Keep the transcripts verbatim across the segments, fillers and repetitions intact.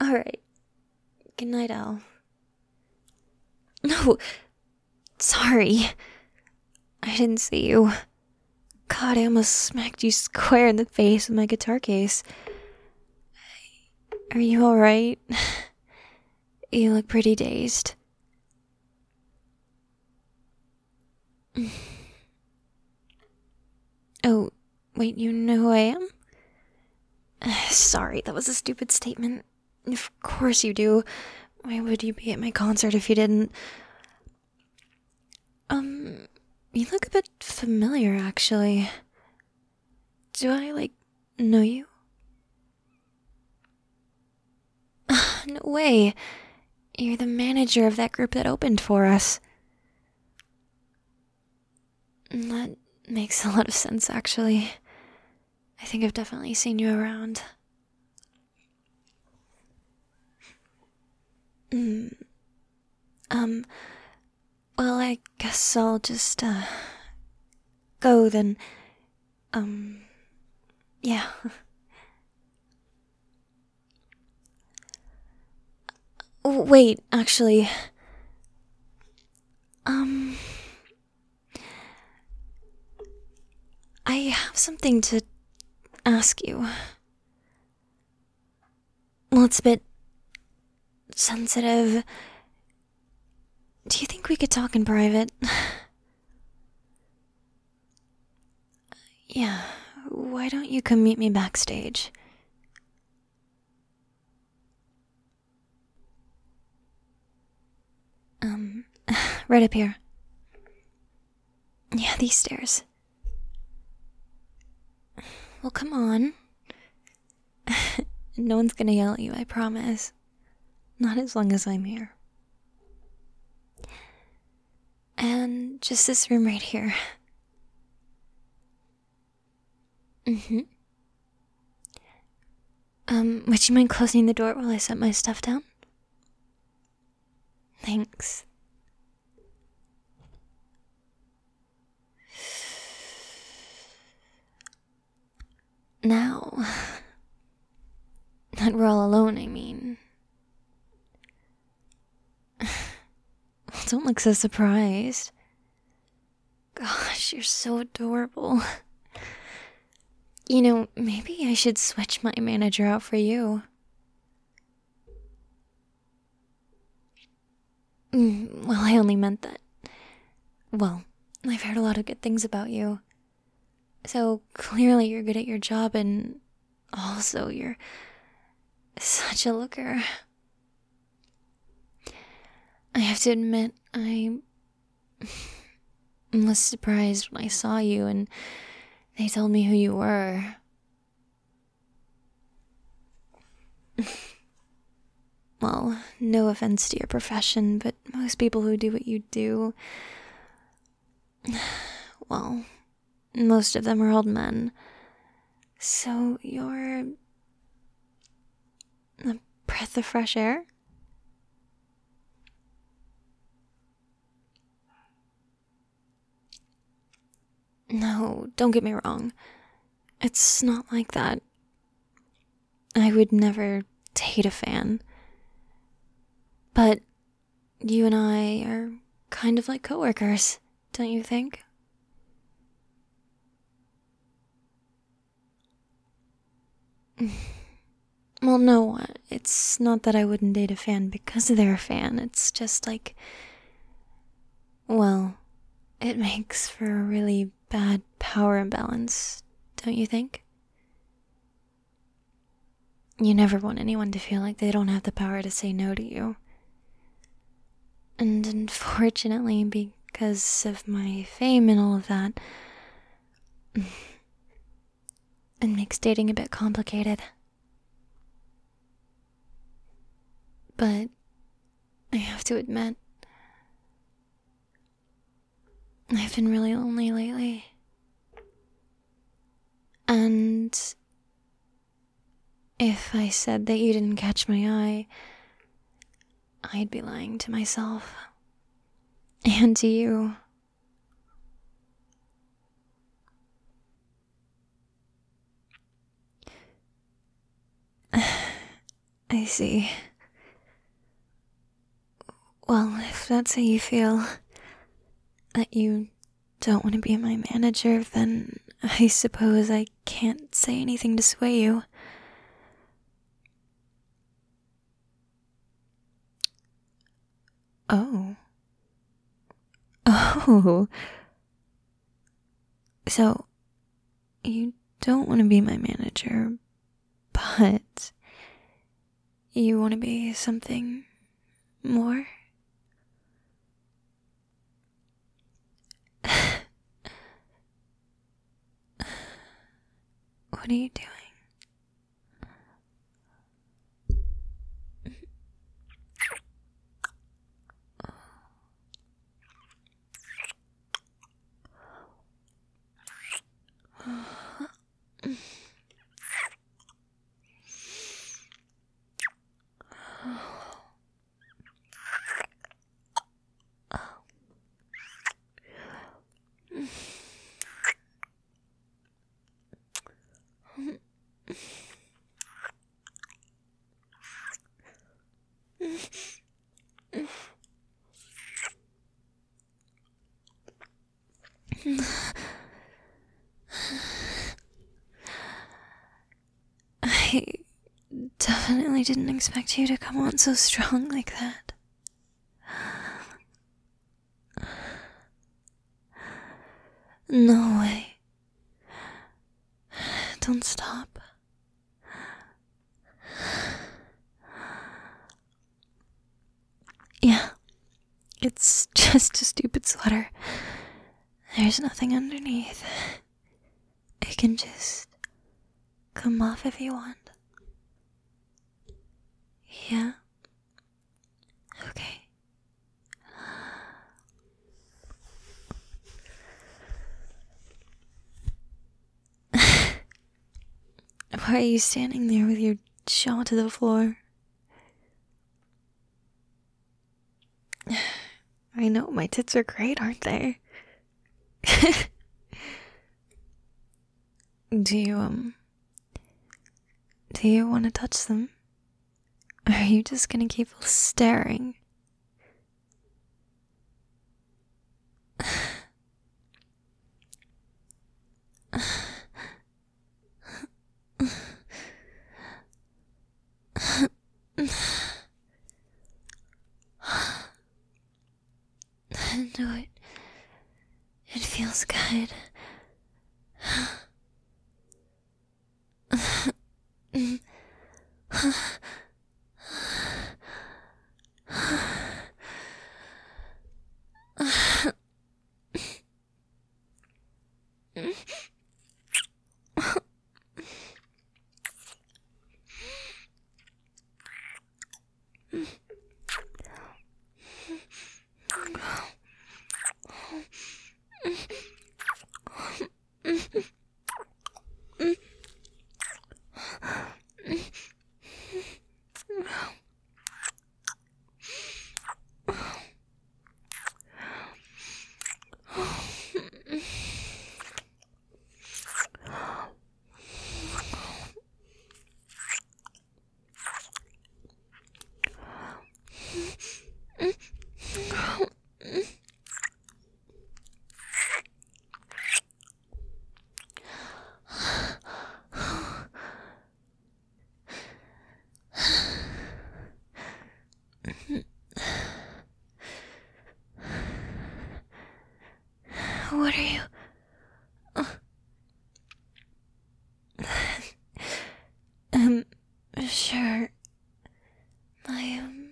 Alright. Good night, Al. No! Sorry. I didn't see you. God, I almost smacked you square in the face with my guitar case. Are you alright? You look pretty dazed. Oh, wait, you know who I am? Sorry, that was a stupid statement. Of course you do. Why would you be at my concert if you didn't? Um, you look a bit familiar, actually. Do I, like, know you? No way. You're the manager of that group that opened for us. That makes a lot of sense, actually. I think I've definitely seen you around. Mm. Um, well, I guess I'll just, uh, go then. Um, yeah. Wait, actually. Um... I have something to ask you. Well, it's a bit sensitive. Do you think we could talk in private? Yeah, why don't you come meet me backstage? Um, right up here. Yeah, these stairs. Well, come on. No one's gonna yell at you, I promise. Not as long as I'm here. And just this room right here. Mm-hmm. Um, would you mind closing the door while I set my stuff down? Thanks. Now that we're all alone, I mean. Well, don't look so surprised. Gosh, you're so adorable. You know, maybe I should switch my manager out for you. Mm, well, I only meant that. Well, I've heard a lot of good things about you. So clearly you're good at your job, and also you're such a looker. I have to admit, I was surprised when I saw you and they told me who you were. Well, no offense to your profession, but most people who do what you do, well, most of them are old men. So you're a breath of fresh air? No, don't get me wrong. It's not like that. I would never date a fan. But you and I are kind of like coworkers, don't you think? Well, no, it's not that I wouldn't date a fan because they're a fan. It's just like, well, it makes for a really bad power imbalance, don't you think? You never want anyone to feel like they don't have the power to say no to you. And unfortunately, because of my fame and all of that, it makes dating a bit complicated. But I have to admit, I've been really lonely lately. And if I said that you didn't catch my eye, I'd be lying to myself. And to you. I see. Well, if that's how you feel, that you don't want to be my manager, then I suppose I can't say anything to sway you. Oh. Oh. So, you don't want to be my manager, but you want to be something more? What are you doing? I definitely didn't expect you to come on so strong like that. No way. Don't stop. Yeah, it's just a stupid sweater. There's nothing underneath. It can just come off if you want. Yeah? Okay. Why are you standing there with your jaw to the floor? I know, my tits are great, aren't they? Do you, um... Do you want to touch them? Or are you just gonna keep staring? Do it. It feels good. What are you... um, sure. My, um...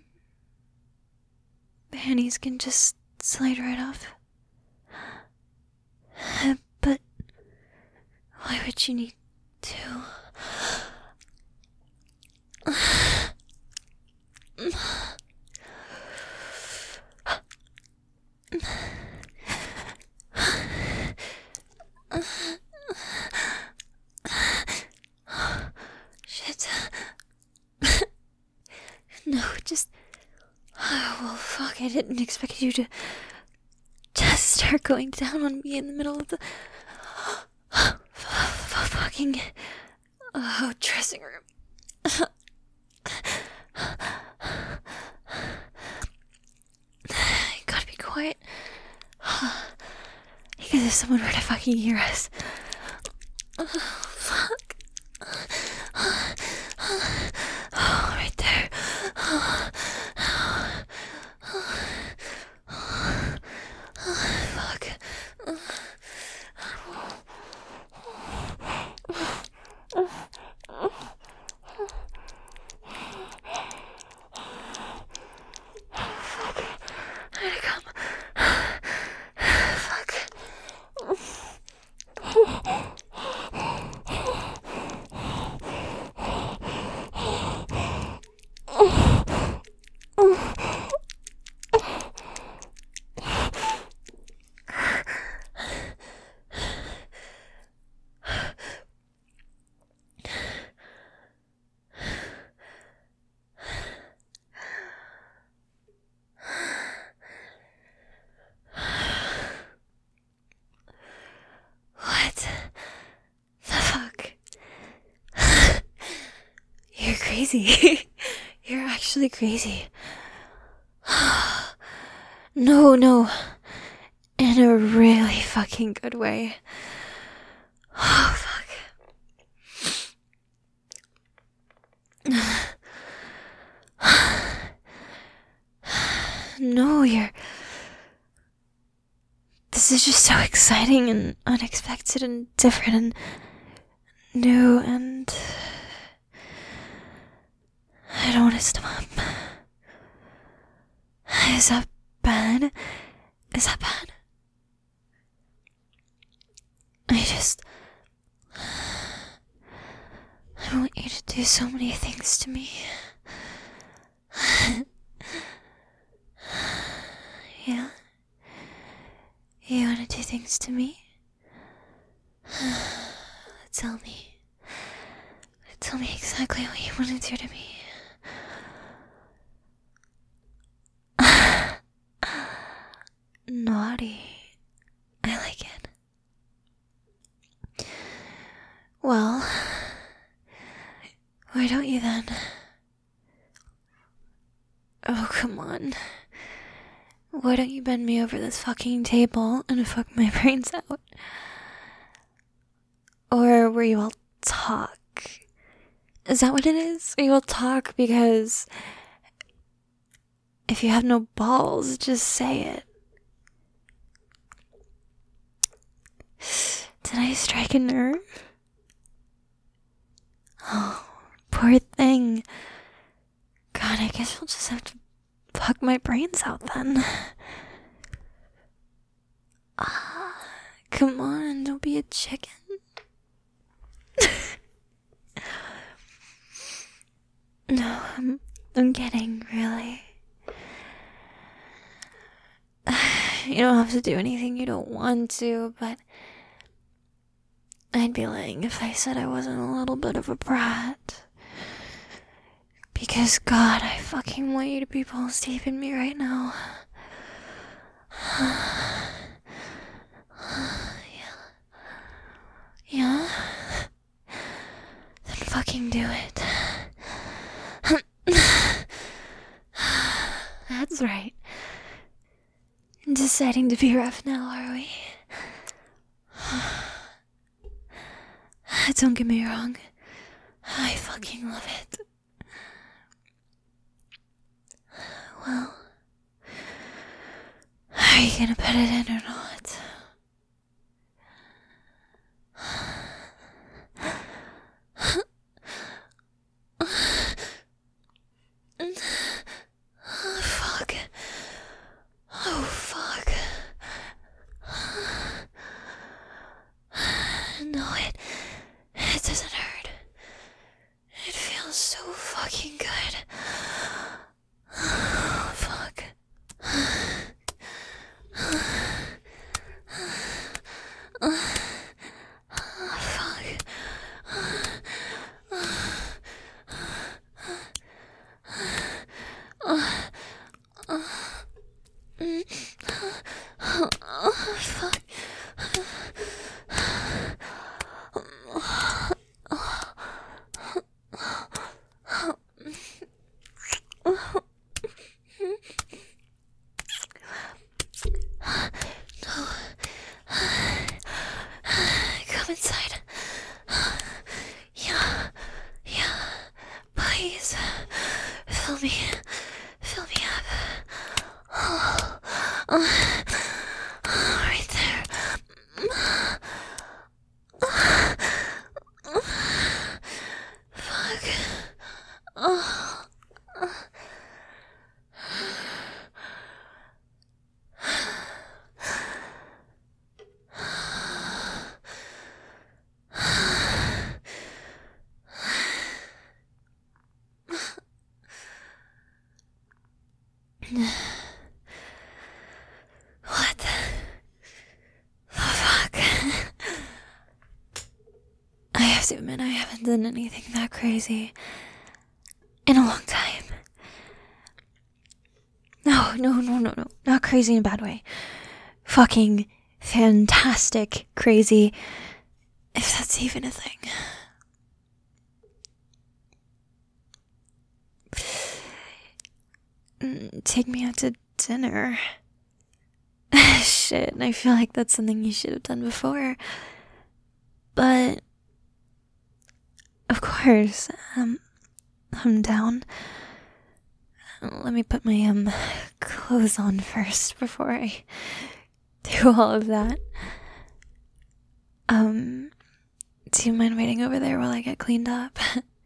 panties can just slide right off. Uh, but... why would you need to... Shit. No, just... Oh, well, fuck, I didn't expect you to just start going down on me in the middle of the... fucking... oh, dressing room. if someone were to fucking hear us. Oh, fuck. Oh, right there. Oh, oh, oh, oh, fuck. Where'd it come? Fuck. What the fuck? You're crazy. You're actually crazy. No, no. In a really fucking good way. Oh, fuck. No, you're... This is just so exciting and unexpected and different and new and... I don't want to stop. Is that bad? Is that bad? I just... I want you to do so many things to me. Yeah? You want to do things to me? Tell me. Tell me exactly what you want to do to me. Naughty. I like it. Well, why don't you then? Oh, come on. Why don't you bend me over this fucking table and fuck my brains out? Or were you all talk? Is that what it is? You will talk because if you have no balls, just say it. Did I strike a nerve? Oh, poor thing. God, I guess we'll just have to fuck my brains out then. Ah, come on, don't be a chicken. No, I'm, I'm kidding, really. You don't have to do anything you don't want to, but I'd be lying if I said I wasn't a little bit of a brat. Because, God, I fucking want you to be balls deep in me right now. Yeah. Yeah? Then fucking do it. That's right. Deciding to be rough now, are we? Don't get me wrong. I fucking love it. Well, are you gonna put it in or not? Oh, fuck. Oh, fuck. No, it, it doesn't hurt. It feels so fucking good. Oh, fuck. Oh, fuck. Oh, fuck. Just fill me, fill me up. Oh, oh, right there. Fuck. Oh. What the fuck? I have to admit, I haven't done anything that crazy in a long time. No, no, no, no, no. Not crazy in a bad way. Fucking fantastic crazy, if that's even a thing. Take me out to dinner. Shit, I feel like that's something you should have done before. But, of course, um, I'm down. Let me put my, um, clothes on first before I do all of that. Um, do you mind waiting over there while I get cleaned up?